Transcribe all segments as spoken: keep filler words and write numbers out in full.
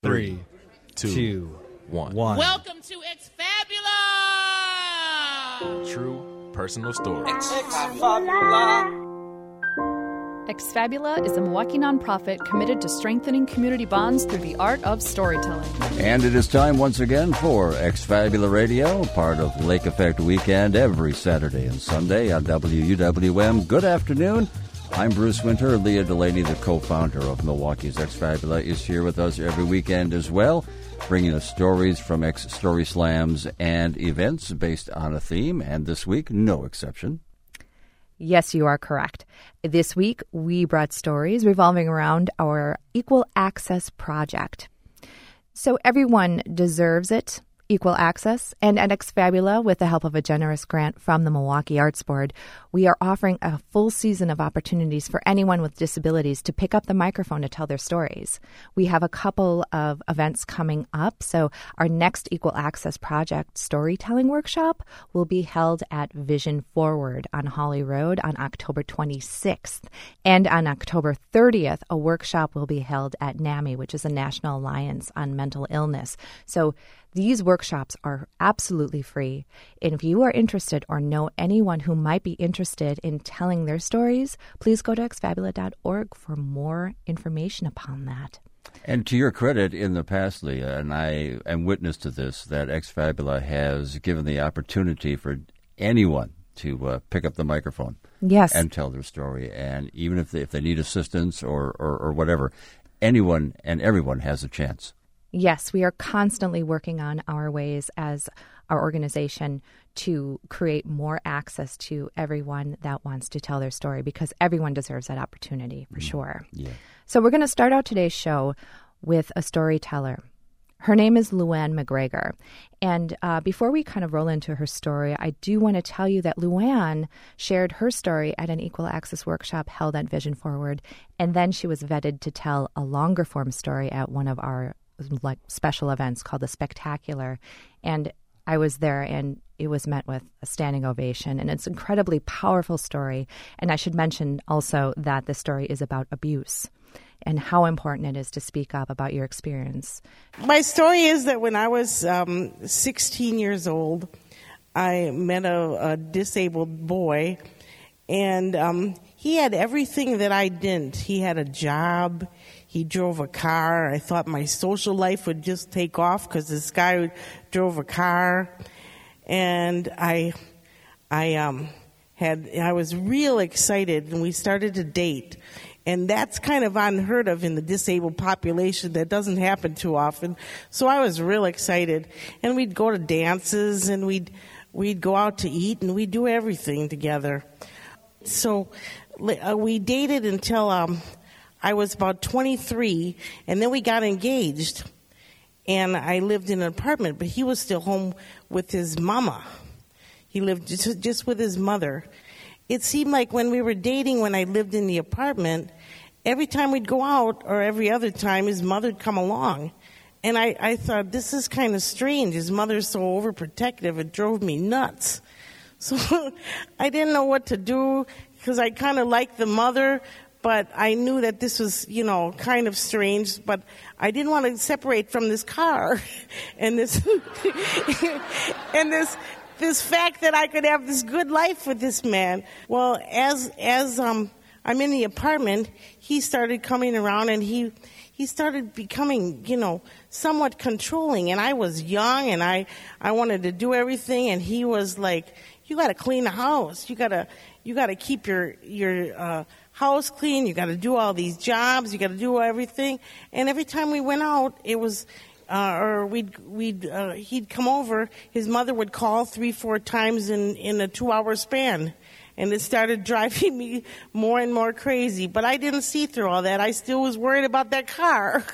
Three, two, two one. one. Welcome to Exfabula! True personal stories. Exfabula is a Milwaukee nonprofit committed to strengthening community bonds through the art of storytelling. And it is time once again for Exfabula Radio, part of Lake Effect Weekend, every Saturday and Sunday on W U W M. Good afternoon. I'm Bruce Winter. Leah Delaney, the co-founder of Milwaukee's Exfabula, is here with us every weekend as well, bringing us stories from X-Story Slams and events based on a theme, and this week, no exception. Yes, you are correct. This week, we brought stories revolving around our Equal Access Project. So everyone deserves it, equal access, and at Exfabula, with the help of a generous grant from the Milwaukee Arts Board, we are offering a full season of opportunities for anyone with disabilities to pick up the microphone to tell their stories. We have a couple of events coming up, so our next Equal Access Project storytelling workshop will be held at Vision Forward on Holly Road on October twenty-sixth, and on October thirtieth, a workshop will be held at NAMI, which is the National Alliance on Mental Illness. So these workshops are absolutely free. And if you are interested or know anyone who might be interested in telling their stories, please go to exfabula dot org for more information upon that. And to your credit, in the past, Leah, and I am witness to this, that Exfabula has given the opportunity for anyone to uh, pick up the microphone Yes. and tell their story. And even if they, if they need assistance or, or, or whatever, anyone and everyone has a chance. Yes, we are constantly working on our ways as our organization to create more access to everyone that wants to tell their story, because everyone deserves that opportunity, for mm, sure. Yeah. So we're going to start out today's show with a storyteller. Her name is Luann McGregor. And uh, before we kind of roll into her story, I do want to tell you that Luann shared her story at an Equal Access workshop held at Vision Forward, and then she was vetted to tell a longer form story at one of our like special events called The Spectacular. And I was there, and it was met with a standing ovation. And it's an incredibly powerful story. And I should mention also that the story is about abuse and how important it is to speak up about your experience. My story is that when I was um, sixteen years old, I met a, a disabled boy, and um, he had everything that I didn't. He had a job. He drove a car. I thought my social life would just take off because this guy drove a car, and I, I um, had I was real excited, and we started to date, and that's kind of unheard of in the disabled population. That doesn't happen too often. So I was real excited, and we'd go to dances, and we'd we'd go out to eat, and we'd do everything together. So uh, we dated until. Um, I was about twenty-three, and then we got engaged, and I lived in an apartment, but he was still home with his mama. He lived just, just with his mother. It seemed like when we were dating, when I lived in the apartment, every time we'd go out, or every other time, his mother would come along. And I, I thought, this is kind of strange. His mother's so overprotective, it drove me nuts. So I didn't know what to do, because I kind of liked the mother, but I knew that this was, you know, kind of strange, but I didn't want to separate from this car and this and this this fact that I could have this good life with this man. Well, as as um I'm in the apartment, he started coming around, and he he started becoming, you know, somewhat controlling, and I was young, and I I wanted to do everything, and he was like, you got to clean the house. You got to you got to keep your your uh house clean, you got to do all these jobs, you got to do everything. And every time we went out, it was, uh, or we'd, we'd, uh, he'd come over, his mother would call three, four times in, in a two-hour span. And it started driving me more and more crazy. But I didn't see through all that. I still was worried about that car.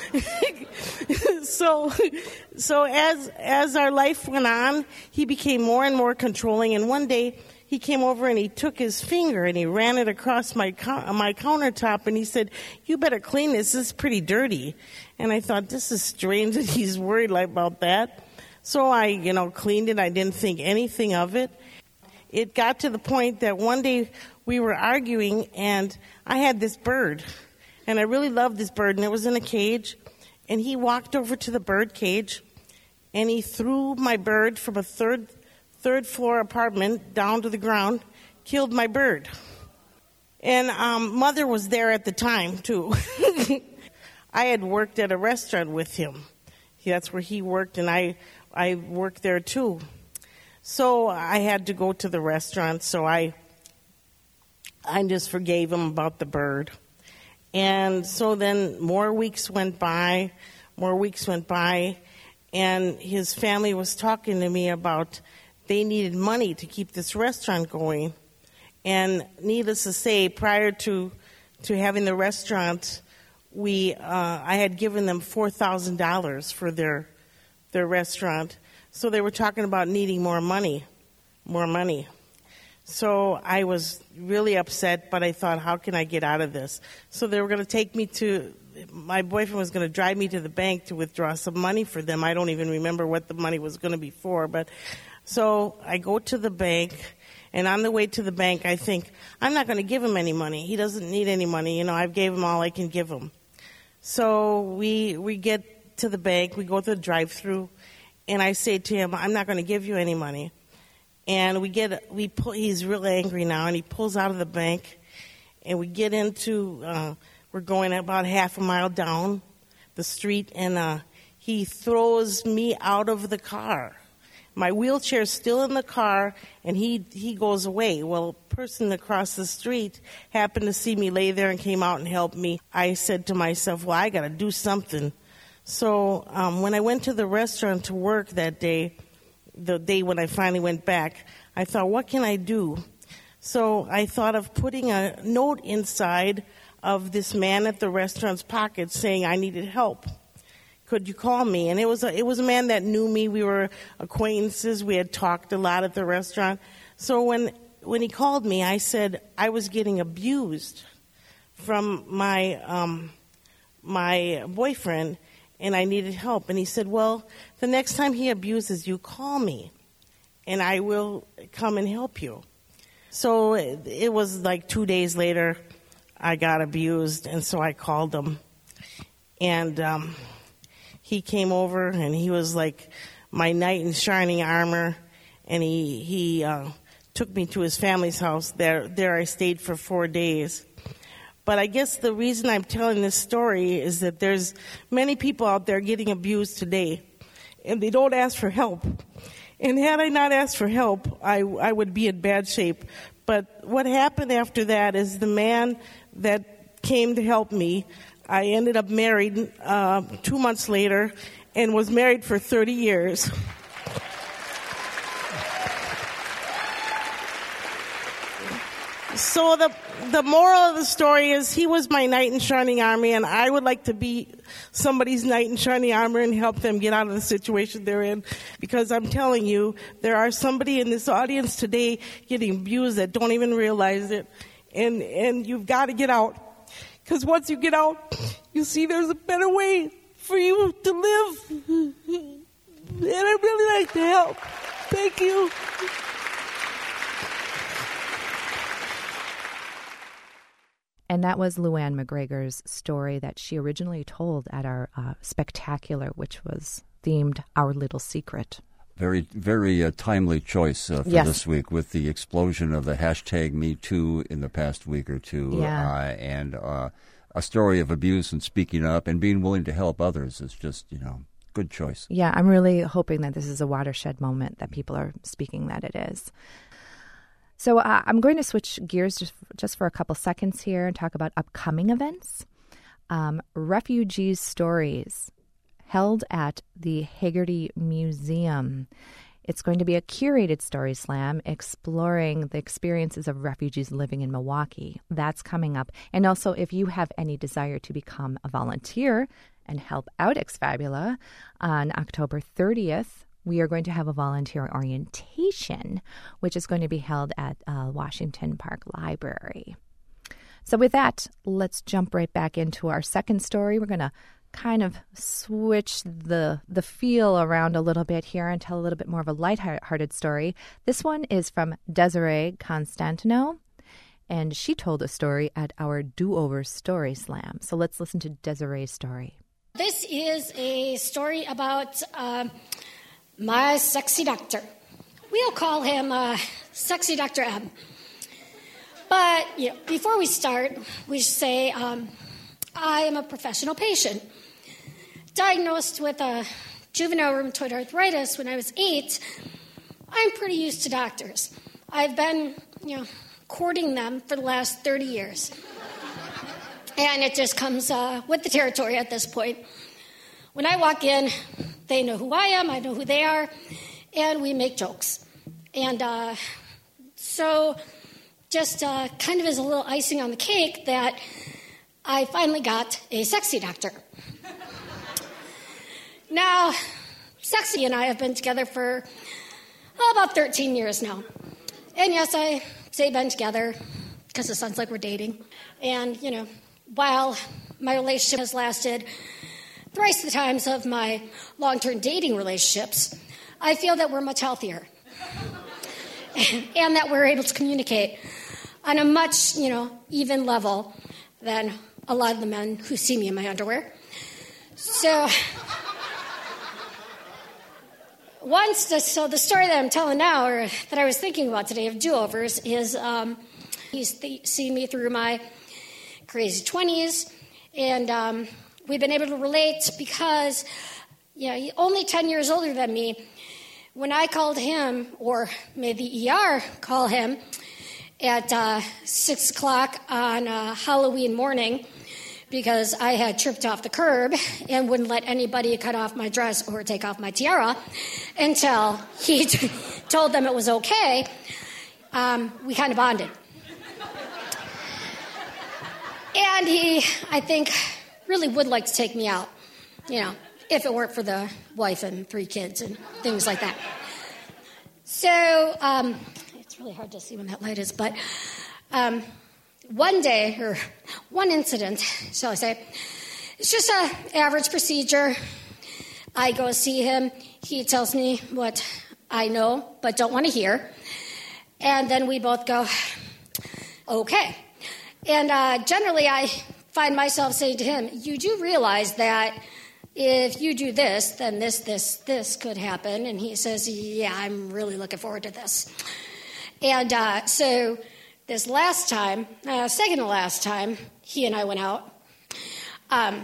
so, so as, as our life went on, he became more and more controlling. And one day, he came over and he took his finger and he ran it across my my countertop, and he said, you better clean this, this is pretty dirty. And I thought, this is strange that he's worried about that. So I, you know, cleaned it. I didn't think anything of it. It got to the point that one day we were arguing, and I had this bird, and I really loved this bird, and it was in a cage. And he walked over to the bird cage, and he threw my bird from a third third floor apartment down to the ground, killed my bird. And um, Mother was there at the time, too. I had worked at a restaurant with him. That's where he worked, and I, I worked there, too. So I had to go to the restaurant, so I, I just forgave him about the bird. And so then more weeks went by, more weeks went by, and his family was talking to me about they needed money to keep this restaurant going. And needless to say, prior to to having the restaurant, we uh, I had given them four thousand dollars for their their restaurant. So they were talking about needing more money, more money. So I was really upset, but I thought, how can I get out of this? So they were going to take me to, my boyfriend was going to drive me to the bank to withdraw some money for them. I don't even remember what the money was going to be for. But so I go to the bank, and on the way to the bank, I think, I'm not going to give him any money. He doesn't need any money. You know, I've gave him all I can give him. So we we get to the bank, we go to the drive-thru, and I say to him, I'm not going to give you any money. And we get, we pull, he's really angry now, and he pulls out of the bank, and we get into, uh, we're going about half a mile down the street, and uh, he throws me out of the car. My wheelchair's still in the car, and he, he goes away. Well, a person across the street happened to see me lay there and came out and helped me. I said to myself, well, I got to do something. So um, when I went to the restaurant to work that day, the day when I finally went back, I thought, what can I do? So I thought of putting a note inside of this man at the restaurant's pocket saying I needed help. Could you call me? And it was a, it was a man that knew me. We were acquaintances. We had talked a lot at the restaurant. So when when he called me, I said I was getting abused from my um, my boyfriend, and I needed help. And he said, well, the next time he abuses you, call me, and I will come and help you. So it, it was like two days later, I got abused, and so I called him. And um, he came over, and he was like my knight in shining armor, and he, he uh, took me to his family's house. There, there I stayed for four days. But I guess the reason I'm telling this story is that there's many people out there getting abused today, and they don't ask for help. And had I not asked for help, I, I would be in bad shape. But what happened after that is the man that came to help me, I ended up married uh, two months later and was married for thirty years. So the the moral of the story is he was my knight in shining armor, and I would like to be somebody's knight in shining armor and help them get out of the situation they're in. Because I'm telling you, there are somebody in this audience today getting abused that don't even realize it. And, and you've got to get out. Because once you get out, you see there's a better way for you to live. And I'd really like to help. Thank you. And that was Luann McGregor's story that she originally told at our uh, spectacular, which was themed Our Little Secret. Very, very uh, timely choice uh, for yes. this week with the explosion of the hashtag Me Too in the past week or two. Yeah. Uh, and uh, a story of abuse and speaking up and being willing to help others is just, you know, good choice. Yeah, I'm really hoping that this is a watershed moment, that people are speaking that it is. So uh, I'm going to switch gears just, just for a couple seconds here and talk about upcoming events. Um, Refugees Stories, held at the Hagerty Museum. It's going to be a curated story slam exploring the experiences of refugees living in Milwaukee. That's coming up. And also, if you have any desire to become a volunteer and help out Exfabula, on October thirtieth, we are going to have a volunteer orientation, which is going to be held at uh, Washington Park Library. So with that, let's jump right back into our second story. We're going to kind of switch the the feel around a little bit here and tell a little bit more of a lighthearted story. This one is from Desiree Constantino, and she told a story at our Do-Over Story Slam. So let's listen to Desiree's story. This is a story about uh, my sexy doctor. We'll call him uh, Sexy Doctor M. But you know, before we start, we should say um, I am a professional patient. Diagnosed with a juvenile rheumatoid arthritis when I was eight, I'm pretty used to doctors. I've been, you know, courting them for the last thirty years. And it just comes uh, with the territory at this point. When I walk in, they know who I am, I know who they are, and we make jokes. And uh, so just uh, kind of as a little icing on the cake that I finally got a sexy doctor. Now, Sexy and I have been together for oh, about thirteen years now. And yes, I say been together because it sounds like we're dating. And, you know, while my relationship has lasted thrice the times of my long-term dating relationships, I feel that we're much healthier. And that we're able to communicate on a much, you know, even level than a lot of the men who see me in my underwear. So, once, the, so the story that I'm telling now, or that I was thinking about today of do-overs, is um, he's th- seen me through my crazy twenties, and um, we've been able to relate because, you know, he's only ten years older than me. When I called him, or made the E R call him, at uh, six o'clock on uh, Halloween morning, because I had tripped off the curb and wouldn't let anybody cut off my dress or take off my tiara until he t- told them it was okay, um, we kind of bonded. And he, I think, really would like to take me out, you know, if it weren't for the wife and three kids and things like that. So, um, it's really hard to see when that light is, but um, one day, or one incident, shall I say, it's just an average procedure. I go see him. He tells me what I know but don't want to hear. And then we both go, okay. And uh, generally, I find myself saying to him, you do realize that if you do this, then this, this, this could happen. And he says, yeah, I'm really looking forward to this. And uh, so this last time, uh, second to last time, he and I went out, um,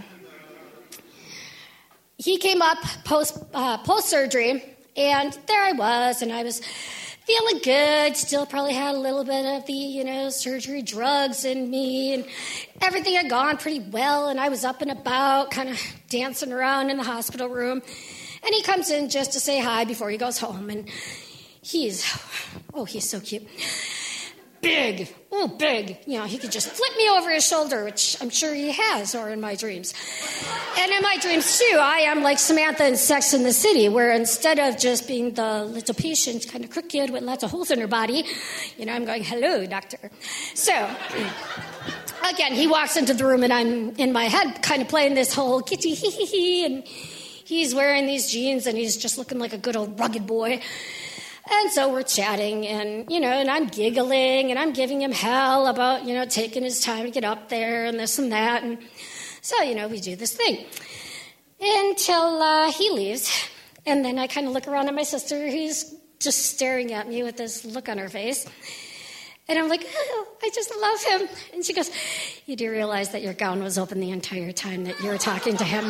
he came up post, uh, post-surgery, and there I was, and I was feeling good, still probably had a little bit of the, you know, surgery drugs in me, and everything had gone pretty well, and I was up and about, kind of dancing around in the hospital room, and he comes in just to say hi before he goes home, and he's, oh, he's so cute. Big, oh, big. You know, he could just flip me over his shoulder, which I'm sure he has, or in my dreams. And in my dreams, too, I am like Samantha in Sex and the City, where instead of just being the little patient, kind of crooked with lots of holes in her body, you know, I'm going, hello, doctor. So, again, he walks into the room, and I'm in my head kind of playing this whole kitty hee hee hee, and he's wearing these jeans, and he's just looking like a good old rugged boy. And so we're chatting, and, you know, and I'm giggling, and I'm giving him hell about, you know, taking his time to get up there and this and that. And so, you know, we do this thing until uh, he leaves. And then I kind of look around at my sister, who's just staring at me with this look on her face. And I'm like, oh, I just love him. And she goes, you do realize that your gown was open the entire time that you were talking to him?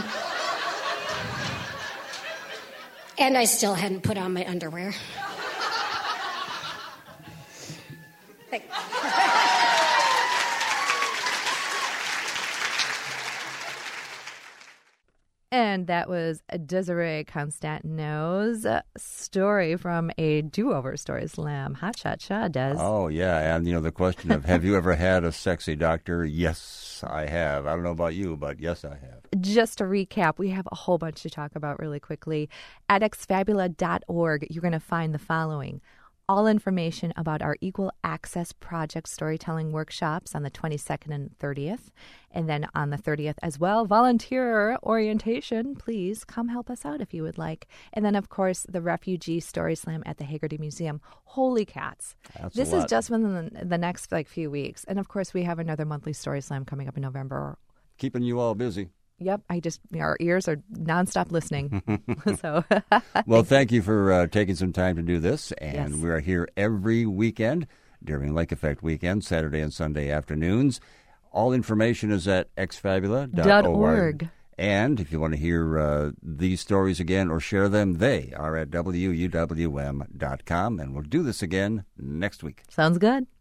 And I still hadn't put on my underwear. And that was Desiree Constantino's story from a do-over story slam. Ha cha cha, Des. Oh, yeah. And, you know, the question of have you ever had a sexy doctor? Yes, I have. I don't know about you, but yes, I have. Just to recap, we have a whole bunch to talk about really quickly. At x fabula dot org, you're going to find the following. All information about our Equal Access Project storytelling workshops on the twenty-second and thirtieth. And then on the thirtieth as well, volunteer orientation. Please come help us out if you would like. And then, of course, the Refugee Story Slam at the Hagerty Museum. Holy cats. That's this a is lot. just within the, the next like few weeks. And, of course, we have another monthly Story Slam coming up in November. Keeping you all busy. Yep, I just our ears are nonstop listening. so, well, thank you for uh, taking some time to do this, and Yes. we are here every weekend during Lake Effect weekend, Saturday and Sunday afternoons. All information is at x fabula dot org. And if you want to hear uh, these stories again or share them, they are at w u w m dot com, and we'll do this again next week. Sounds good.